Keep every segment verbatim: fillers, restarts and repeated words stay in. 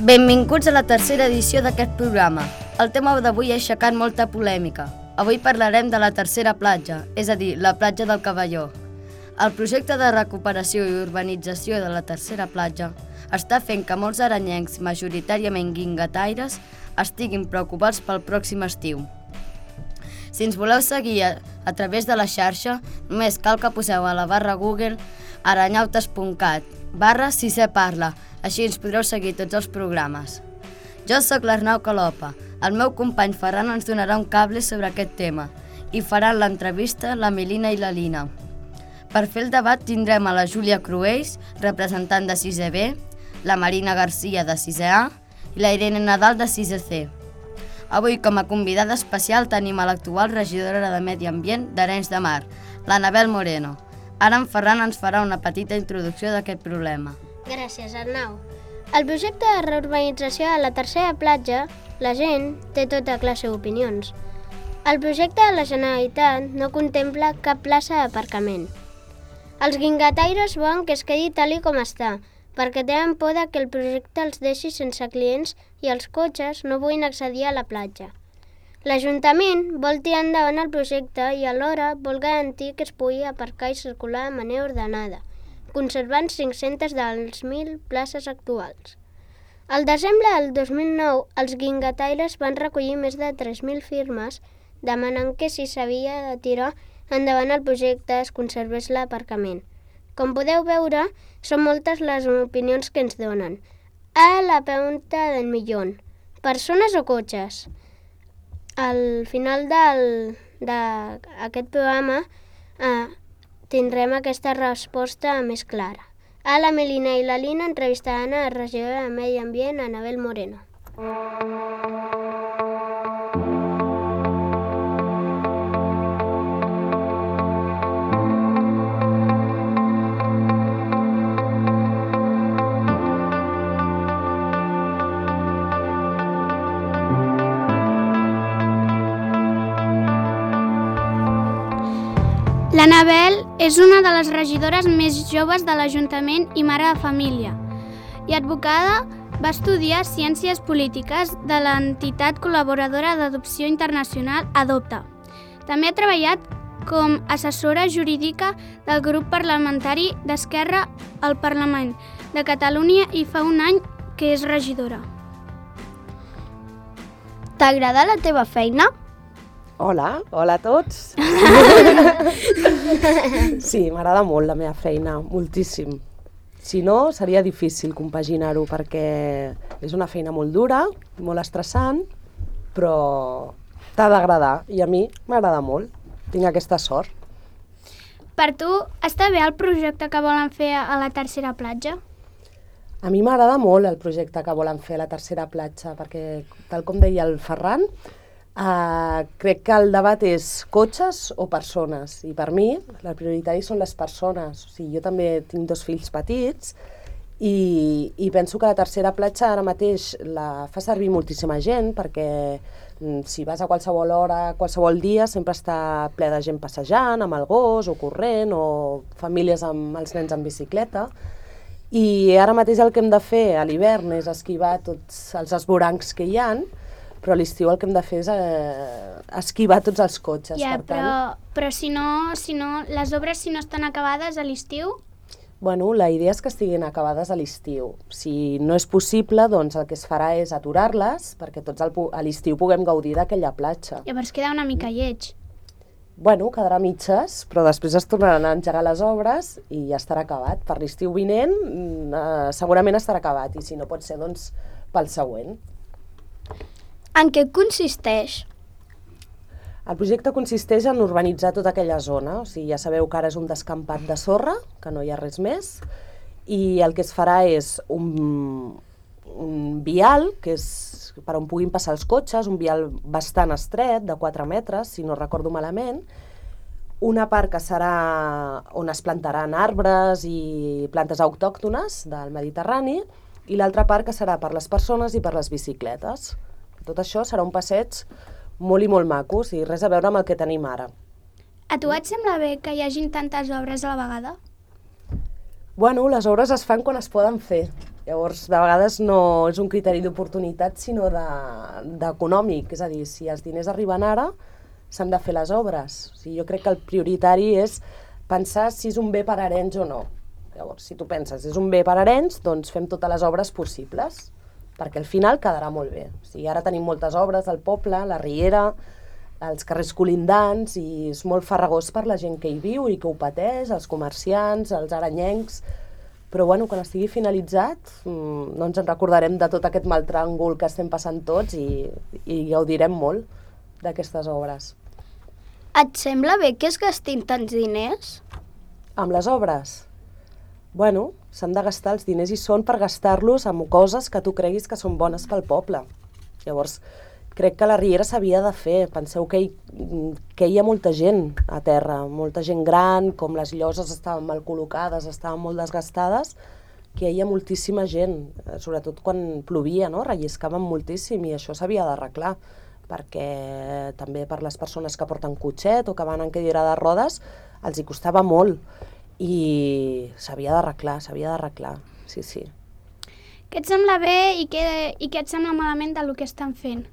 Benvinguts a la tercera edició d'aquest programa. El tema d'avui ha aixecat molta polèmica. Avui parlarem de la tercera platja, és a dir, la platja del Cavalló. El projecte de recuperació i urbanització de la tercera platja està fent que molts aranyencs, majoritàriament guingataires, estiguin preocupats pel pròxim estiu. Si ens voleu seguir a, a través de la xarxa, només cal que poseu a la barra Google aranyautes punt cat barra si se parla, així ens podreu seguir tots els programes. Jo sóc l'Arnau Calopa. El meu company Ferran ens donarà un cable sobre aquest tema i faran l'entrevista la Melina i la Lina. Per fer el debat tindrem a la Júlia Cruells, representant de sisè B, la Marina Garcia de sisè A i la Irene Nadal de sisè C. Avui com a convidada especial tenim a l'actual regidora de Medi Ambient d'Arenys de Mar, l'Anabel Moreno. Ara en Ferran ens farà una petita introducció d'aquest problema. Gràcies, Arnau. El projecte de reurbanització de la tercera platja, la gent té tota classe d'opinions. El projecte de la Generalitat no contempla cap plaça d'aparcament. Els guingataires volen que es quedi tal i com està, perquè tenen por que el projecte els deixi sense clients i els cotxes no puguin accedir a la platja. L'Ajuntament vol tirar endavant el projecte i alhora vol garantir que es pugui aparcar i circular de manera ordenada, conservant cinc-centes de les mil places actuals. Al desembre del dos mil nou, els guingataires van recollir més de tres mil firmes demanant que si s'havia de tirar endavant el projecte es conservés l'aparcament. Com podeu veure, són moltes les opinions que ens donen. A la pregunta del milió: persones o cotxes? Al final del, d'aquest programa eh, tindrem aquesta resposta més clara. A la Melina i la Lina entrevistaran a la regidora de Medi Ambient, Anabel Moreno. L'Anabel és una de les regidores més joves de l'Ajuntament i mare de família. I advocada, va estudiar Ciències Polítiques de l'entitat col·laboradora d'adopció internacional Adopta. També ha treballat com assessora jurídica del grup parlamentari d'Esquerra al Parlament de Catalunya i fa un any que és regidora. T'agrada la teva feina? Hola, hola a tots. Sí, m'agrada molt la meva feina, moltíssim. Si no, seria difícil compaginar-ho perquè és una feina molt dura, molt estressant, però t'ha d'agradar i a mi m'agrada molt. Tinc aquesta sort. Per tu, està bé el projecte que volen fer a la tercera platja? A mi m'agrada molt el projecte que volen fer a la tercera platja perquè, tal com deia el Ferran, Uh, crec que el debat és cotxes o persones i per mi el prioritari són les persones. O sigui, jo també tinc dos fills petits i, i penso que la tercera platja ara mateix la fa servir moltíssima gent perquè mm, si vas a qualsevol hora, qualsevol dia sempre està ple de gent passejant amb el gos o corrent o famílies amb els nens en bicicleta i ara mateix el que hem de fer a l'hivern és esquivar tots els esvorancs que hi ha, però a l'estiu el que hem de fer és eh, esquivar tots els cotxes. Ja, per tant, però, però si no, si no, les obres si no estan acabades a l'estiu? Bueno, la idea és que estiguin acabades a l'estiu. Si no és possible, doncs el que es farà és aturar-les perquè tots al, a l'estiu puguem gaudir d'aquella platja. Llavors queda una mica lleig. Bueno, quedarà mitges, però després es tornaran a engegar les obres i ja estarà acabat. Per l'estiu vinent eh, segurament estarà acabat i si no pot ser, doncs pel següent. En què consisteix? El projecte consisteix en urbanitzar tota aquella zona, o sigui, ja sabeu que ara és un descampat de sorra, que no hi ha res més, i el que es farà és un, un vial, que és per on puguin passar els cotxes, un vial bastant estret, de quatre metres, si no recordo malament, una part que serà on es plantaran arbres i plantes autòctones del Mediterrani, i l'altra part que serà per les persones i per les bicicletes. Tot això serà un passeig molt i molt maco, i res a veure amb el que tenim ara. A tu et sembla bé que hi hagin tantes obres a la vegada? Bueno, les obres es fan quan es poden fer. Llavors, de vegades no és un criteri d'oportunitat, sinó d'econòmic. De, és a dir, si els diners arriben ara, s'han de fer les obres. O sigui, jo crec que el prioritari és pensar si és un bé per a Arenys o no. Llavors, si tu penses és un bé per a Arenys, doncs fem totes les obres possibles, perquè al final quedarà molt bé. O sigui, ara tenim moltes obres al poble, la Riera, els carrers colindants, i és molt farragós per la gent que hi viu i que ho pateix, els comerciants, els aranyencs. Però bueno, quan estigui finalitzat no ens en recordarem de tot aquest mal tràngol que estem passant tots i, i gaudirem molt d'aquestes obres. Et sembla bé que es gastin tants diners? Amb les obres? Bueno, s'han de gastar, els diners i són per gastar-los amb coses que tu creguis que són bones pel poble. Llavors, crec que la Riera s'havia de fer. Penseu que hi, que hi ha molta gent a terra, molta gent gran, com les lloses estaven mal col·locades, estaven molt desgastades, que hi ha moltíssima gent, sobretot quan plovia, no? Relliscaven moltíssim i això s'havia d'arreglar, perquè també per les persones que porten cotxet o que van en cadira de rodes els hi costava molt i s'havia d'arreglar, s'havia d'arreglar, sí, sí. Què et sembla bé i què, i què et sembla malament del que estan fent?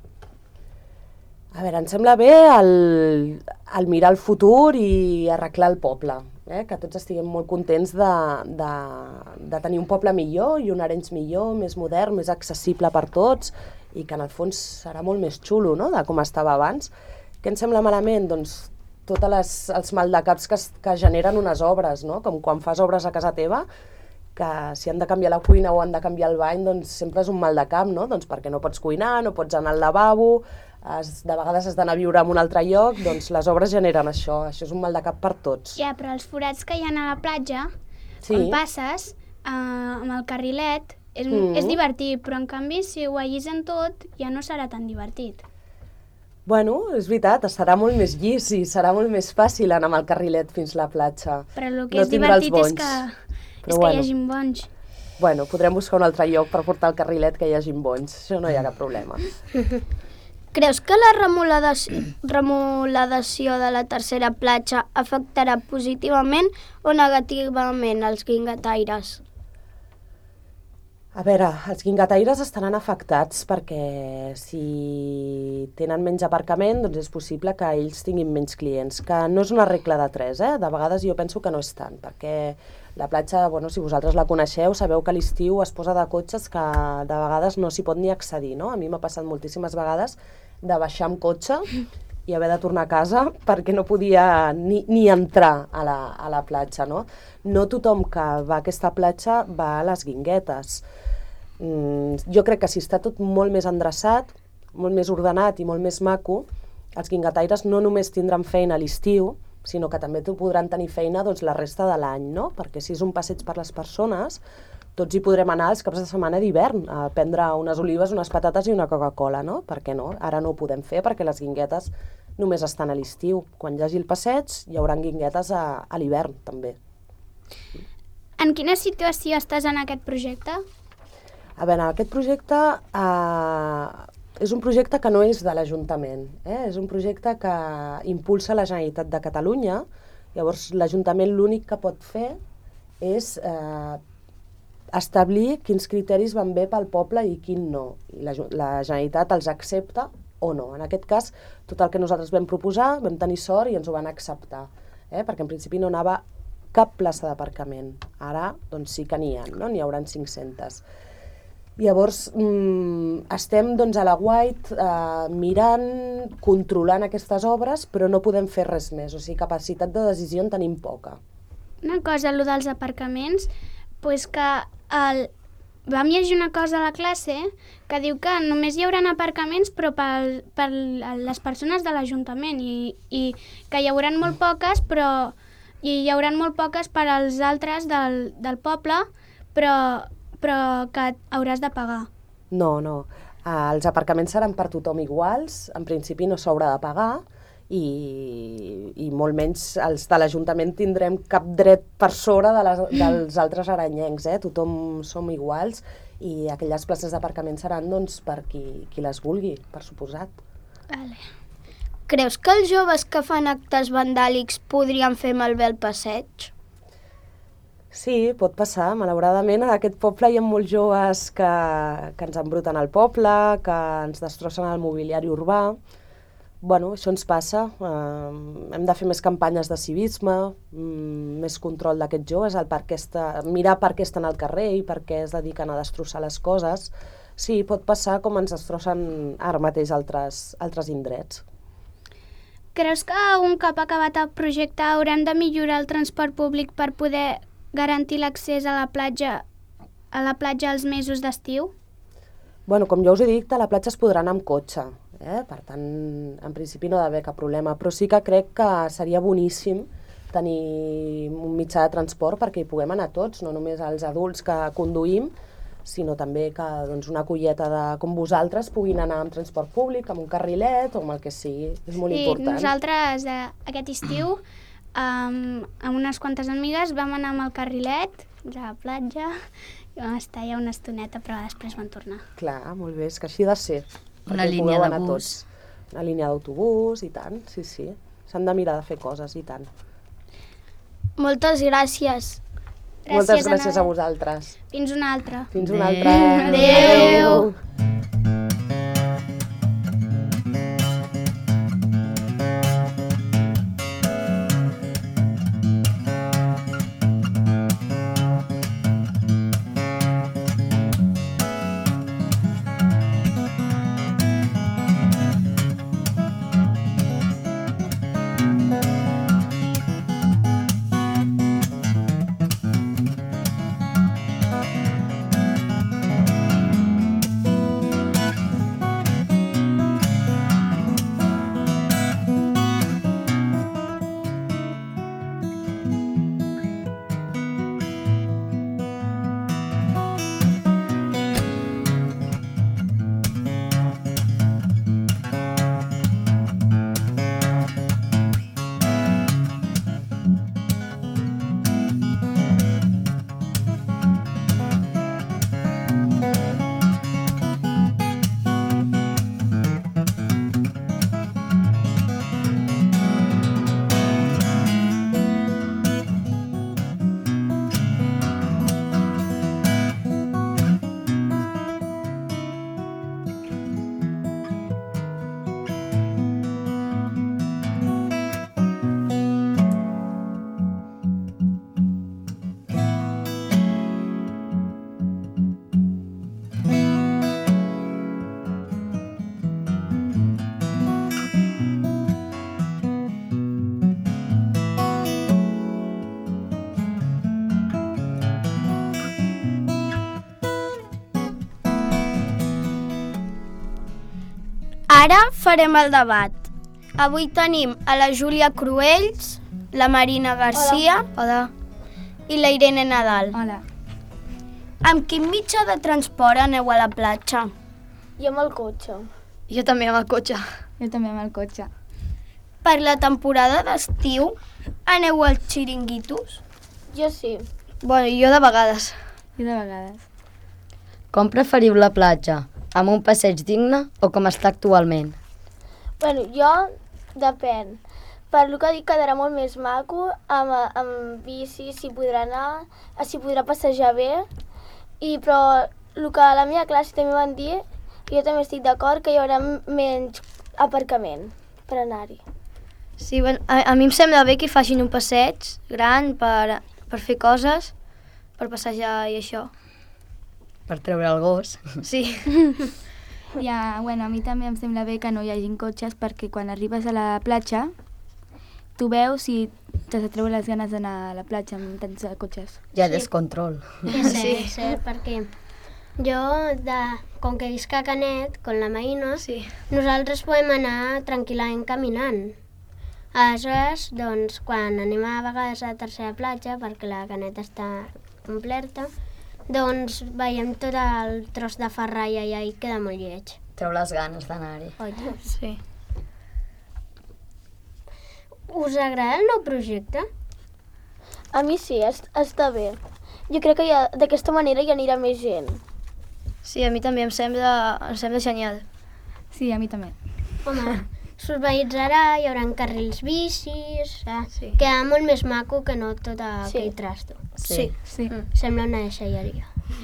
A veure, em sembla bé el, el mirar el futur i arreglar el poble, eh? Que tots estiguem molt contents de, de, de tenir un poble millor i un Arenys millor, més modern, més accessible per tots i que en el fons serà molt més xulo, no?, de com estava abans. Què em sembla malament? Doncs tots les, els maldecaps que, que generen unes obres, no? Com quan fas obres a casa teva, que si han de canviar la cuina o han de canviar el bany, doncs sempre és un maldecap, no? Doncs perquè no pots cuinar, no pots anar al lavabo, has, de vegades has d'anar a viure en un altre lloc, doncs les obres generen això, això és un maldecap per tots. Ja, però els forats que hi ha a la platja, sí. Quan passes eh, amb el carrilet, és, mm. és divertit, però en canvi si ho allisen tot ja no serà tan divertit. Bueno, és veritat, serà molt més llis i serà molt més fàcil anar amb el carrilet fins a la platja. Però el que no és divertit és que, Però és que bueno. hi hagi bonys. Bueno, podrem buscar un altre lloc per portar el carrilet que hi hagi bonys, això no hi ha cap problema. Creus que la remodelació, remodelació de la tercera platja afectarà positivament o negativament els guingataires? A veure, els guingataires estaran afectats perquè si tenen menys aparcament, doncs és possible que ells tinguin menys clients, que no és una regla de tres, eh? De vegades jo penso que no és tant, perquè la platja, bueno, si vosaltres la coneixeu, sabeu que a l'estiu es posa de cotxes que de vegades no s'hi pot ni accedir, no? A mi m'ha passat moltíssimes vegades de baixar amb cotxe i haver de tornar a casa perquè no podia ni, ni entrar a la, a la platja, no? No tothom que va a aquesta platja va a les Guinguetes. Mm, jo crec que si està tot molt més endreçat, molt més ordenat i molt més maco, els guingataires no només tindran feina a l'estiu, sinó que també podran tenir feina doncs, la resta de l'any, no? Perquè si és un passeig per les persones, tots hi podrem anar els caps de setmana d'hivern a prendre unes olives, unes patates i una Coca-Cola, no? Per què no? Ara no ho podem fer perquè les guinguetes només estan a l'estiu. Quan hi hagi el passeig hi haurà guinguetes a, a l'hivern, també. En quina situació estàs en aquest projecte? A veure, aquest projecte eh, és un projecte que no és de l'Ajuntament, eh? És un projecte que impulsa la Generalitat de Catalunya. Llavors, l'Ajuntament l'únic que pot fer és eh, establir quins criteris van bé pel poble i quin no. I la, la Generalitat els accepta o no. En aquest cas, tot el que nosaltres vam proposar, vam tenir sort i ens ho van acceptar, eh? Perquè en principi no anava cap plaça d'aparcament. Ara, doncs sí que n'hi ha, no? N'hi hauran cinc-centes. Llavors, mmm, estem doncs, a la White eh, mirant, controlant aquestes obres, però no podem fer res més. O sigui, capacitat de decisió en tenim poca. Una cosa, allò dels aparcaments, pues que el... vam llegir una cosa a la classe que diu que només hi haurà aparcaments però per, per les persones de l'Ajuntament i, i que hi haurà molt poques, però i hi haurà molt poques per als altres del, del poble, però, però que hauràs de pagar. No, no. Uh, els aparcaments seran per tothom iguals, en principi no s'haurà de pagar i, i molt menys els de l'Ajuntament tindrem cap dret per sobre de les, dels altres aranyencs, eh? Tothom som iguals i aquelles places d'aparcament seran doncs, per qui, qui les vulgui, per suposat. Vale. Creus que els joves que fan actes vandàlics podrien fer malbé el passeig? Sí, pot passar. Malauradament, en aquest poble hi ha molts joves que, que ens embruten el poble, que ens destrossen el mobiliari urbà. Bueno, això ens passa. Uh, hem de fer més campanyes de civisme, um, més control d'aquests joves, el per què està, mirar per què estan al carrer i per què es dediquen a destrossar les coses. Sí, pot passar com ens destrossen ara mateix altres, altres indrets. Creus que un cop acabat el projecte haurem de millorar el transport públic per poder garantir l'accés a la platja a la platja als mesos d'estiu? Bueno, com ja us he dit, a la platja es podrà anar amb cotxe, eh? Per tant, en principi no ha d'haver cap problema, però sí que crec que seria boníssim tenir un mitjà de transport perquè hi puguem anar tots, no només els adults que conduïm, sinó també que doncs, una colleta de, com vosaltres puguin anar amb transport públic, amb un carrilet o amb el que sigui, és molt sí, important. Nosaltres eh, aquest estiu Um, amb unes quantes amigues vam anar amb el carrilet a la platja i vam estar ja una estoneta, però després vam tornar. Clar, molt bé, és que així ha de ser. Una línia de bus. Una línia d'autobús i tant, sí, sí. S'han de mirar de fer coses i tant. Moltes gràcies. Gràcies, Moltes gràcies Anna. a vosaltres. Fins una altra. Fins una altra. Adéu. Ara farem el debat. Avui tenim a la Júlia Cruells, la Marina Garcia Hola. i la Irene Nadal. Hola. Amb quin mitjà de transport aneu a la platja? Jo amb el cotxe. Jo també amb el cotxe. Jo també amb el cotxe. Per la temporada d'estiu aneu als xiringuitos? Jo sí. Bueno, jo de vegades. Jo de vegades. Com preferiu la platja? Amb un passeig digne o com està actualment? Bueno, jo depèn. Per lo que dic quedarà molt més maco, amb, amb bici s'hi podrà anar, s'hi podrà passejar bé, i però el que a la meva classe també van dir, jo també estic d'acord que hi haurà menys aparcament per anar-hi. Sí, bueno, a, a mi em sembla bé que facin un passeig gran per, per fer coses, per passejar i això. Per treure el gos. Sí. Ja, bueno, a mi també em sembla bé que no hi hagin cotxes perquè quan arribes a la platja tu veus si t'has de treure les ganes d'anar a la platja amb tants cotxes. Hi ha descontrol. És cert, és cert, perquè jo, de, com que visc a Canet, con la Maïna, Sí. nosaltres podem anar tranquil·lament caminant. Aleshores, doncs, quan anem a vegades a la tercera platja, perquè la Canet està completa, doncs veiem tot el tros de ferralla i allà queda molt lleig. Treu les ganes d'anar-hi. Oi? Sí. Us agrada el nou projecte? A mi sí, est està bé. Jo crec que d'aquesta manera hi anirà més gent. Sí, a mi també em sembla, em sembla genial. Sí, a mi també. Home, s'urbanitzarà, hi haurà carrils bicis, eh? Sí. Quedarà molt més maco que no tot aquell trasto. Sí. Sí. Sembla una deixalleria.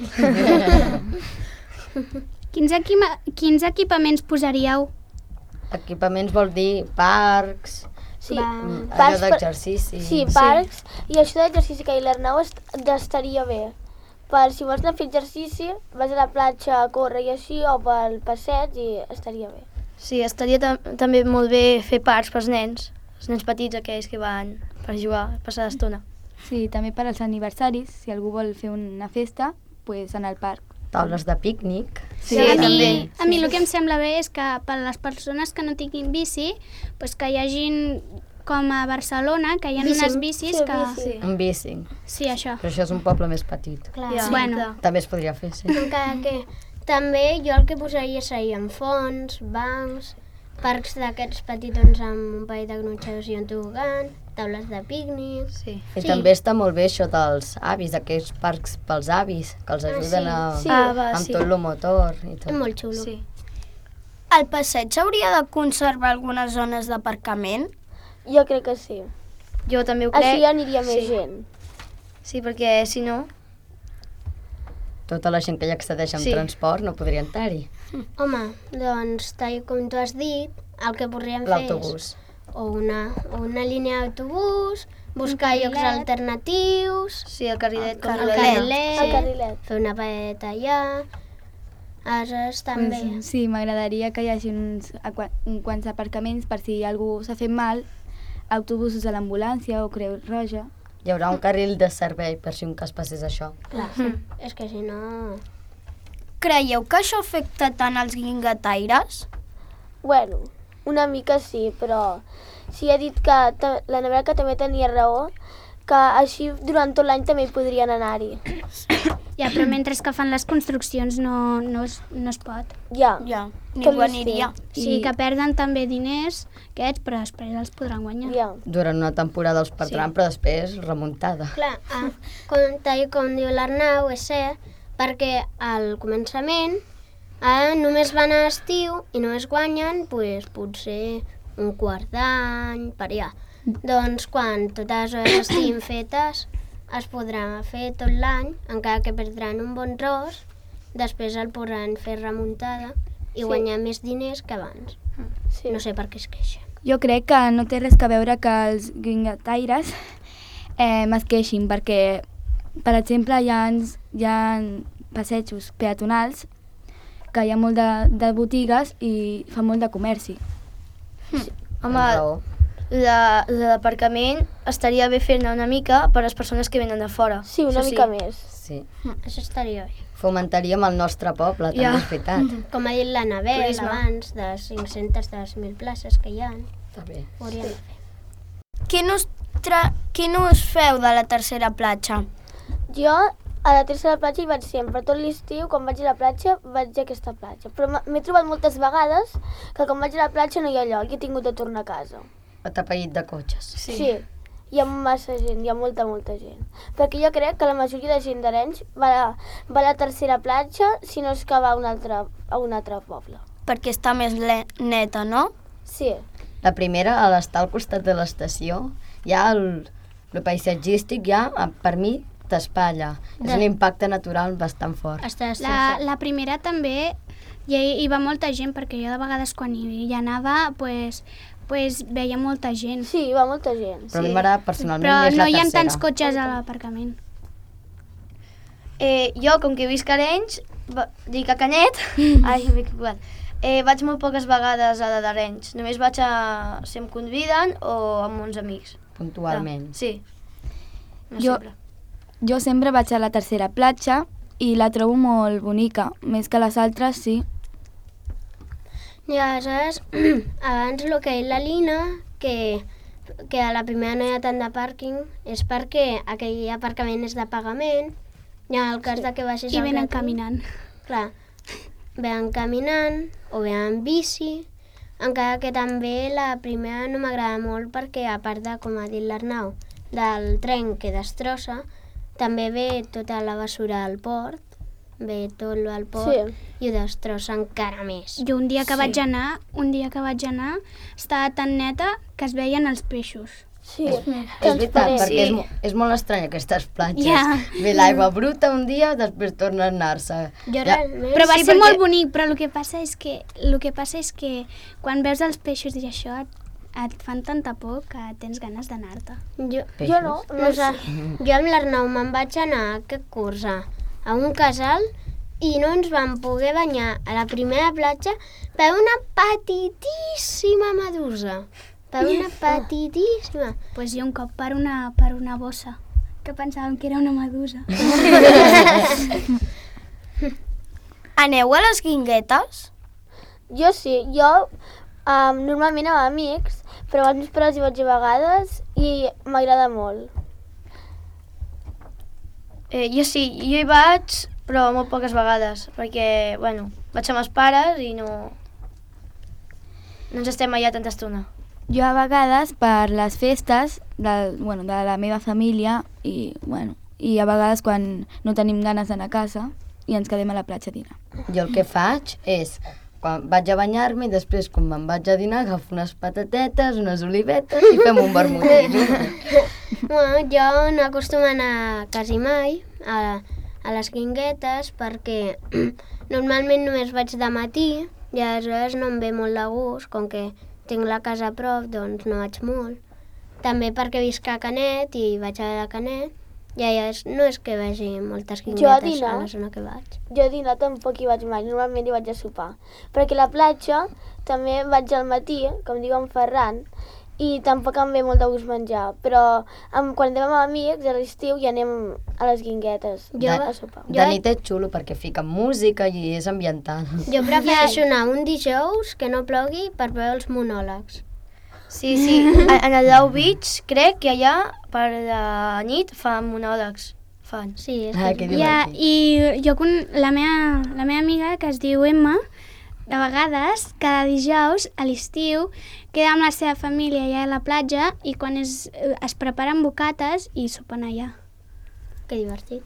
Quins, equima, quins equipaments posaríeu? Equipaments vol dir parcs, Sí, Va. mm, allò Parcs per- d'exercici. sí, parcs, i això d'exercici que ha dit l'Arnau est- estaria bé. Per si vols anar a fer exercici, vas a la platja a córrer i així, o pel passeig, i estaria bé. Sí, estaria tam també molt bé fer parcs pels nens, els nens petits aquells que van per jugar, passar l'estona. Sí, també per als aniversaris, si algú vol fer una festa, pues anar al parc. Taules de pícnic. Sí, a mi, a mi el que em sembla bé és que per a les persones que no tinguin bici, pues que hi hagin, com a Barcelona, que hi ha unes bicis sí, que... bici. Sí. Un bici. Sí, això. Però això és un poble més petit. Clar. Ja. Bueno. clar. També es podria fer, sí. Encara que també jo el que posaria serien fonts, bancs, parcs d'aquests petitons amb un parell de gronxadors i un tobogan, taules de pícnic... Sí. I Sí. també està molt bé això dels avis, aquells parcs pels avis, que els ajuden a... sí. Ah, va, amb sí. tot el motor i tot. És molt xulo. Sí. Al passeig s'hauria de conservar algunes zones d'aparcament? Jo crec que sí. Jo també ho crec. Així aniria més sí. gent. Sí, perquè si no... Tota la gent que hi accedeix amb Sí. transport no podria entrar-hi. Home, doncs, tal com tu has dit, el que podríem fer és L'autobús. o una, o una línia d'autobús, buscar llocs alternatius, Sí, el carrilet. com el la carrilet, El carrilet. fer una paradeta allà. Aleshores, també... Pues, sí, m'agradaria que hi hagi uns, aqua- uns quants aparcaments per si algú s'ha fet mal, autobusos de l'ambulància o Creu Roja. Hi haurà un carril de servei per si un cas passés això. Clar, és que si no... Creieu que això afecta tant als guingataires? Bueno, una mica sí, però sí ha dit que ta- la Nevera que també tenia raó, que així durant tot l'any també hi podrien anar-hi. Ja, però mentre que fan les construccions no, no, es, no es pot. Ja. Ja, Tot ningú l'estiu. aniria. Sí, que perden també diners aquests, però després els podran guanyar. Ja. Durant una temporada els perdran, però després remuntada. Clar, ah, com, tal com diu l'Arnau, és cert, perquè al començament ah, només van a estiu i només guanyen pues, potser un quart d'any, per allà. Doncs quan totes les hores estiguin fetes es podrà fer tot l'any, encara que perdran un bon tros, després el podran fer remuntada i Sí. guanyar més diners que abans. Sí. No sé per què es queixen. Jo crec que no té res a veure que els guingataires eh, es queixin, perquè, per exemple, hi ha, hi ha passejos peatonals que hi ha molt de, de botigues i fa molt de comerci. Home, Amb raó. la, la d'aparcament estaria bé fer-ne una mica per a les persones que venen de fora. Sí, una Això mica més. Sí. Això estaria bé. Fomentaríem el nostre poble, també Ja. és veritat. Com ha dit l'Anabel Turisme. abans, de les cinc-centes de les mil places que hi ha, Està bé. ho hauríem de fer. Quin us, tra... Quin us feu de la tercera platja? Jo a la tercera platja hi vaig sempre. Tot l'estiu, quan vaig a la platja, vaig a aquesta platja. Però m'ha- m'he trobat moltes vegades que quan vaig a la platja no hi ha lloc i he tingut de tornar a casa. Atapeït de cotxes. Sí. sí. Hi ha massa gent, hi ha molta, molta gent. Perquè jo crec que la majoria de gent d'Arenys va, a- va a la tercera platja si no és que va a un altre, a un altre poble. Perquè està més le- neta, no? Sí, La primera, a l'estar al costat de l'estació, ja el, el paisatgístic ja, a- per mi, t'espatlla. És un impacte natural bastant fort. Estàs La, la primera també hi, hi va molta gent, perquè jo de vegades quan hi, hi anava pues, pues, veia molta gent. sí, hi va molta gent. Però a mi m'agrada personalment Però més no la hi ha tercera. tants cotxes a l'aparcament. Eh, jo, com que visc a Arenys, va- dic a Canet, ai, m'he equivocat, eh, vaig molt poques vegades a la d'Arenys. Només vaig a... si em conviden o amb uns amics. Puntualment. Ah, sí. No Jo- sempre. Jo sempre vaig a la tercera platja i la trobo molt bonica, més que les altres, sí. I aleshores, abans el que ha dit la Lina, que, que a la primera no hi ha tant de pàrquing, és perquè aquell aparcament és de pagament, i en el cas de que baixis I al venen gratuït, caminant. clar, venen caminant o venen en bici, encara que també la primera no m'agrada molt perquè, a part de, com ha dit l'Arnau, del tren que destrossa, també ve tota la basura al port ve tot el port Sí. i ho destrossa encara més. Jo un dia que vaig anar, un dia que vaig anar, estava tan neta que es veien els peixos. Sí, És veritat, perquè és, mo- és molt estrany aquestes platges. Ja. Ve l'aigua bruta un dia, després torna a anar-se. Jo Ja. realment... Però va Sí, ser perquè- molt bonic, però el que passa és que el que passa és que quan veus els peixos i això et, et fan tanta por que tens ganes d'anar-te. Jo, jo no, no no sé. sé. Jo amb l'Arnau me'n vaig anar aquest curs a, a un casal i no ens vam poder banyar a la primera platja per una petitíssima medusa. Per una petitíssima. Doncs pues jo un cop per una, per una bossa, que pensàvem que era una medusa. Aneu a les guinguetes? Jo sí, jo um, normalment amb amics, però amb els meus pares hi vaig a vegades i m'agrada molt. Eh, jo sí, jo hi vaig, però molt poques vegades, perquè, bueno, vaig amb els pares i no... No ens estem allà tanta estona. Jo a vegades per les festes de, bueno, de la meva família i, bueno, i a vegades quan no tenim ganes d'anar a casa i ens quedem a la platja a dinar. Jo el que faig és, quan vaig a banyar-me i després quan me'n vaig a dinar agafo unes patatetes, unes olivetes i fem un vermutí. Bueno, jo no acostumo a anar quasi mai a, a les guinguetes perquè normalment només vaig de matí i aleshores no em ve molt de gust, com que tinc la casa a prop, doncs no vaig molt. També perquè visc a Canet i vaig a la Canet, i allà no és que vegi moltes Jo a guinguetes dinar, a la zona que vaig. jo a dinar tampoc hi vaig mai, normalment hi vaig a sopar. Perquè a la platja també vaig al matí, com diu en Ferran, i tampoc em ve molt de gust menjar, però amb, quan anem amb amics a l'estiu ja anem a les guinguetes Jo- a sopar. De nit és xulo perquè fiquen música i és ambiental. Jo prefereixo anar un dijous que no plogui per veure els monòlegs. Sí, sí, en el Lau Beach crec que allà per la nit fan monòlegs. Fan. Sí, és Ah, que... que Ja, divertit. i jo con la meva, la meva amiga, que es diu Emma, de vegades, cada dijous, a l'estiu, queda amb la seva família allà a la platja i quan es, es preparen bocates i sopen allà. Que divertit.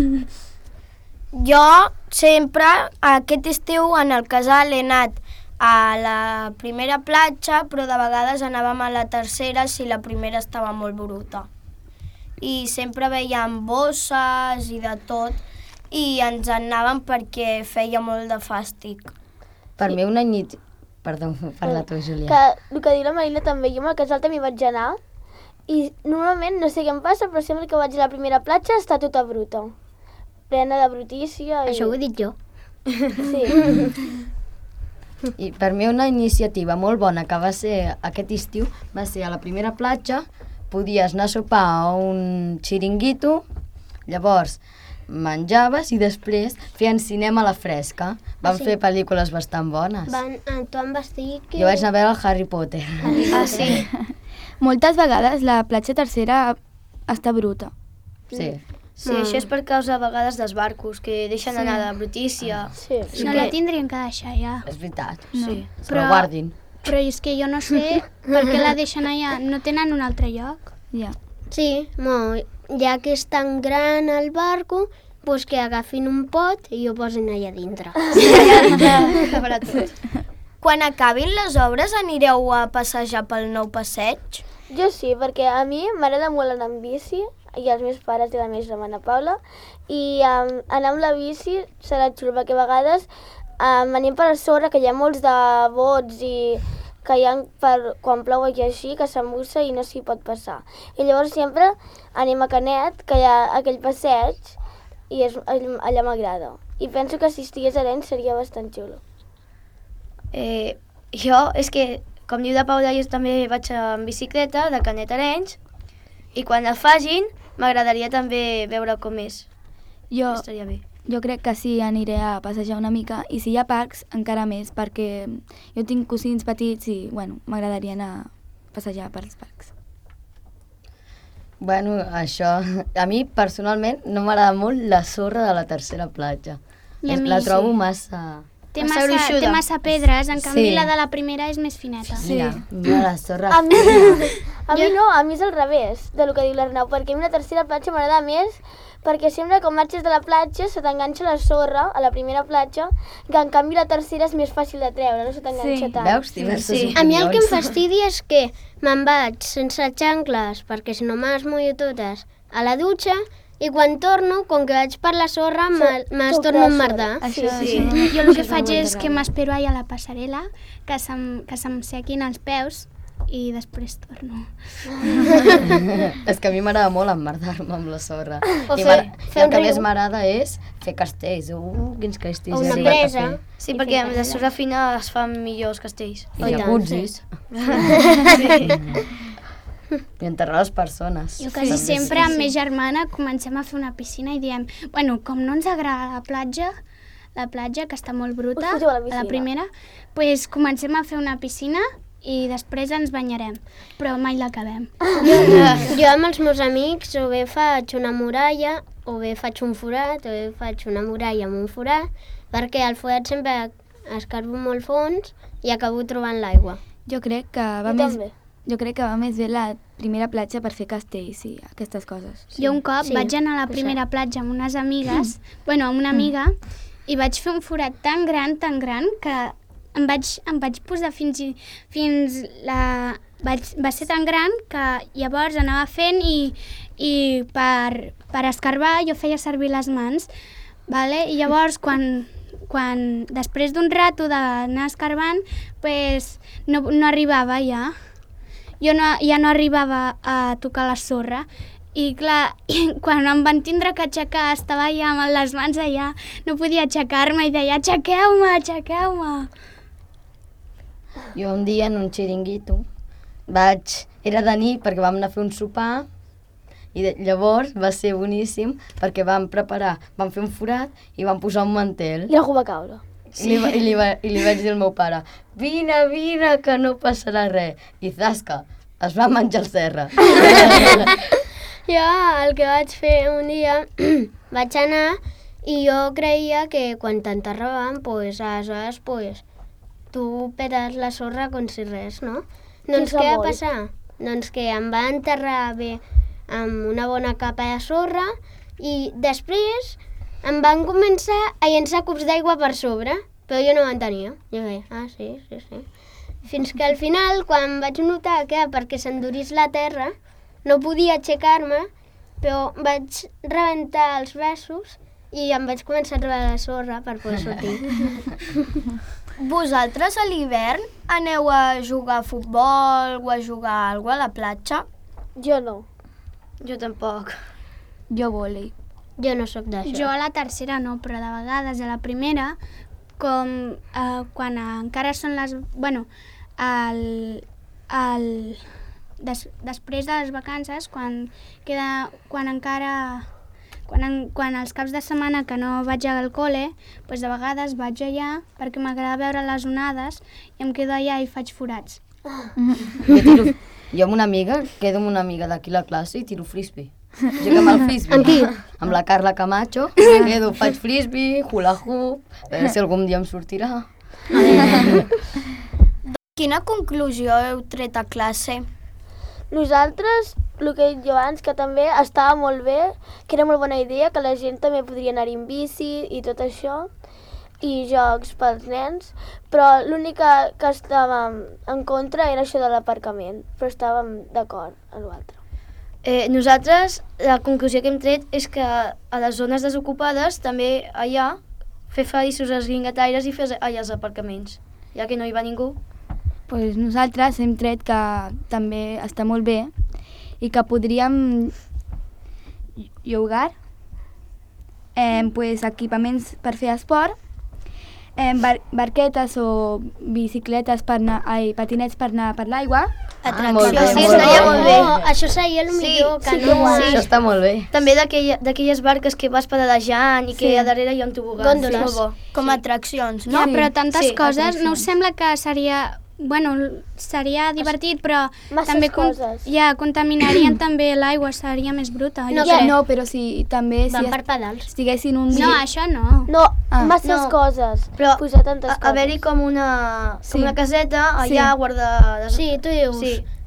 Jo sempre, aquest estiu, en el casal he anat a la primera platja, però de vegades anàvem a la tercera si la primera estava molt bruta. I sempre veiem bosses i de tot, i ens en anàvem perquè feia molt de fàstic. Per mi una nit... Perdó, parla tu, Júlia. Que, el que diu la Marina també, jo amb el casal també hi vaig anar i normalment no sé què em passa, però sempre que vaig a la primera platja està tota bruta. Plena de brutícia. I... Això ho he dit jo. Sí. I per mi una iniciativa molt bona que va ser aquest estiu va ser a la primera platja, podies anar a sopar a un xiringuito, llavors menjaves i després feien cinema a la fresca. Van sí. fer pel·lícules bastant bones. Van, en Tom Bastic... Jo vaig anar a veure el Harry Potter. Ah, sí? Moltes vegades la platja tercera està bruta. Sí. Sí, això és per causa a vegades dels barcos, que deixen Sí. anar de brutícia. Sí. I No que- la tindrien que deixar ja. És veritat. Sí. Que la guardin. Però és que jo no sé per què la deixen allà. No tenen un altre lloc? Ja. Sí, no, ja que és tan gran el barco, doncs que agafin un pot i ho posin allà dintre. Acabarà tot. Quan acabin les obres anireu a passejar pel nou passeig? Jo sí, perquè a mi m'agrada molt anar amb bici, i els meus pares i la meva germana Paula, i um, anar amb la bici serà xulo, perquè a vegades um, anem per sorra, que hi ha molts de bots i que hi ha per, quan plou i així, que s'embussa i no s'hi pot passar. I llavors sempre anem a Canet, que hi ha aquell passeig, i és, allà m'agrada. I penso que si estigués a Arenys seria bastant xulo. Eh, jo, és que, com diu la Paula, jo també vaig en bicicleta de Canet a Arenys i quan la facin m'agradaria també veure com és. Jo, Estaria bé. jo crec que sí, aniré a passejar una mica i si hi ha parcs, encara més, perquè jo tinc cosins petits i, bueno, m'agradaria anar a passejar pels parcs. Bueno, això... A mi, personalment, no m'agrada molt la sorra de la tercera platja. I a mi la sí. trobo massa... Té Massa massa, gruixuda. té massa pedres, en canvi Sí. la de la primera és més fineta. Mira, mira la sorra A mi, fina. A mi no, a mi és al revés del que diu l'Arnau, perquè a mi la tercera platja m'agrada més perquè sempre quan marxes de la platja se t'enganxa la sorra a la primera platja, que en canvi la tercera és més fàcil de treure, no se t'enganxa Sí. tant. Veus? Diverses Sí. opinions. A mi el que em fastidia és que me'n vaig sense xancles, perquè si no me les mullo totes, a la dutxa, i quan torno, com que vaig per la sorra, me, me les torno a emmerdar. Això, Sí. això. Jo el que faig és que m'espero allà a la passarel·la, que se'm, que se'm sequin els peus i després torno. És que a mi m'agrada molt emmerdar-me amb la sorra. O I fer- m'agrada- fer i el un que riu. més m'agrada és fer castells. Uh, quins castells O una he arribat a presa. fer. Sí, perquè amb la sorra fina es fan millors castells. I Oh, i tant, jacuzzis. I enterrar les persones. Jo quasi També sempre sí. amb ma germana comencem a fer una piscina i diem, bueno, com no ens agrada la platja, la platja, que està molt bruta, Us foteu a la a piscina. la primera, pues comencem a fer una piscina i després ens banyarem, però mai l'acabem. Jo amb els meus amics o bé faig una muralla, o bé faig un forat, o bé faig una muralla amb un forat, perquè al forat sempre escarbo molt fons i acabo trobant l'aigua. Jo crec que va Jo més... també. Jo crec que va més bé la primera platja per fer castells i aquestes coses. Sí. Jo un cop Sí, sí, vaig anar a la ho primera platja amb unes amigues, bueno, amb una amiga, i vaig fer un forat tan gran, tan gran, que em vaig, em vaig posar fins, i, fins la... Vaig, va ser tan gran que llavors anava fent i, i per, per escarbar jo feia servir les mans, vale? I llavors quan, quan després d'un rato d'anar escarbant, pues, no, no arribava ja. Jo no, ja no arribava a tocar la sorra i clar, quan em van tindre que aixecar estava ja amb les mans allà, no podia aixecar-me i deia aixequeu-me, aixequeu-me. Jo un dia en un xiringuito vaig... Era de nit perquè vam anar a fer un sopar i de, llavors va ser boníssim perquè vam preparar, vam fer un forat i vam posar un mantel. I algú va caure. Sí. I, li, va- i, li va, I li vaig dir al meu pare, vine, vine, que no passarà res. I zasca, es va menjar el serra. Jo el que vaig fer un dia, vaig anar i jo creia que quan t'enterraven, pues, aleshores, pues, tu petes la sorra com si res, no? Doncs Pesa què va molt. passar? Doncs que em va enterrar bé amb una bona capa de sorra i després em van començar a llençar cubs d'aigua per sobre, però jo no ho entenia. Jo deia, ah, sí, sí, sí. Fins que al final, quan vaig notar que perquè s'endurís la terra, no podia aixecar-me, però vaig rebentar els braços i em vaig començar a trobar la sorra per poder sortir. Vosaltres a l'hivern aneu a jugar a futbol o a jugar a alguna cosa a la platja? Jo no. Jo tampoc. Jo vòlei. Jo no sóc d'això. Jo a la tercera no, però de vegades a la primera, com eh, quan encara són les... Bueno, el, el, des, després de les vacances, quan, queda, quan encara... Quan, en, quan els caps de setmana que no vaig al col·le, doncs de vegades vaig allà perquè m'agrada veure les onades i em quedo allà i faig forats. Jo, tiro, jo amb una amiga, quedo amb una amiga d'aquí a la classe i tiro frisbee. Juguem al frisbee. Amb qui? Amb la Carla Camacho. Quedo, faig frisbee, hula hoop, a veure si algun dia em sortirà. Quina conclusió heu tret a classe? Nosaltres, el que he dit jo abans, que també estava molt bé, que era molt bona idea, que la gent també podria anar en bici i tot això, i jocs pels nens, però l'únic que, que estàvem en contra era això de l'aparcament, però estàvem d'acord a l'altre. Eh, nosaltres, la conclusió que hem tret és que a les zones desocupades també allà fer feliços els guingataires i fer allà els aparcaments, ja que no hi va ningú. Pues nosaltres hem tret que també està molt bé i que podríem llogar eh, pues, equipaments per fer esport, eh, bar barquetes o bicicletes per anar, ai, patinets per anar per l'aigua. Ah, molt bé, Sí, molt estaria bé. molt bé. Oh, això seria el millor que sí, no... sí. Això està molt bé. També d'aquella- d'aquelles barques que vas pedalejant i que Sí. a darrere hi ha un tobogan. Góndoles. És molt bo. Com a atraccions, no? No, però tantes sí, coses, no us atraccions. sembla que seria... Bueno, seria divertit, però Masses també con coses. ja contaminarien també l'aigua, seria més bruta. No jo crec. crec. No, però si també si Van es- per pedals. estiguessin un No, dia... això no. No, Ah, masses no. coses, Però posar tantes a- coses. haver-hi com una, Sí. com una caseta allà Sí. guardada. Sí, tu dius, Sí.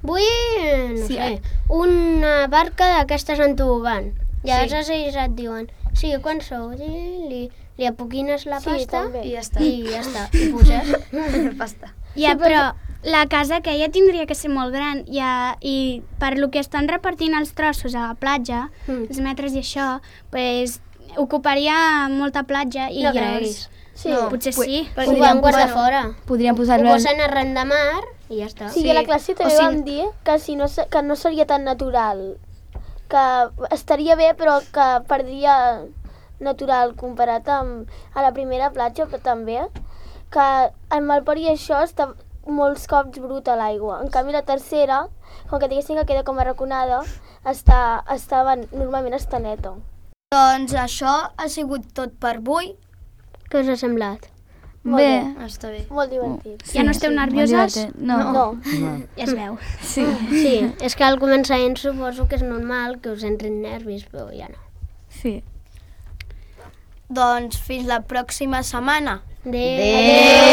Vull, no Sí, sé, una barca d'aquestes en tobogan. I Sí. aleshores ells et diuen, sí, quan sou? I li, li apoquines la Sí, pasta també. I ja està. i ja està, i puges. Pasta. Ja, però la casa aquella tindria que ser molt gran ja, i per lo que estan repartint els trossos a la platja, Mm. els metres i això, pues, ocuparia molta platja i No llavors... creguis. Sí. No, potser sí. Ho Podríem van guardar posar- fora. Podríem Ho posar-lo... posen a rendemar i ja està. Sí, que a la classe també o sigui- vam dir que, si no, se- que no seria tan natural, que estaria bé però que perdria natural comparat amb a la primera platja, però també que en Malport i això està molts cops bruta l'aigua. En canvi la tercera, com que diguéssim que queda com arraconada, està, estava, normalment està neta. Doncs això ha sigut tot per avui. Què us ha semblat? Molt Bé. Està bé. Molt divertit. Sí, Ja no esteu sí, molt nervioses? divertit. No. No. Ja es veu. Sí. Sí, és que al començament suposo que és normal que us entrin nervis, però ja no. Sí. Doncs fins la pròxima setmana. Adéu. Adéu.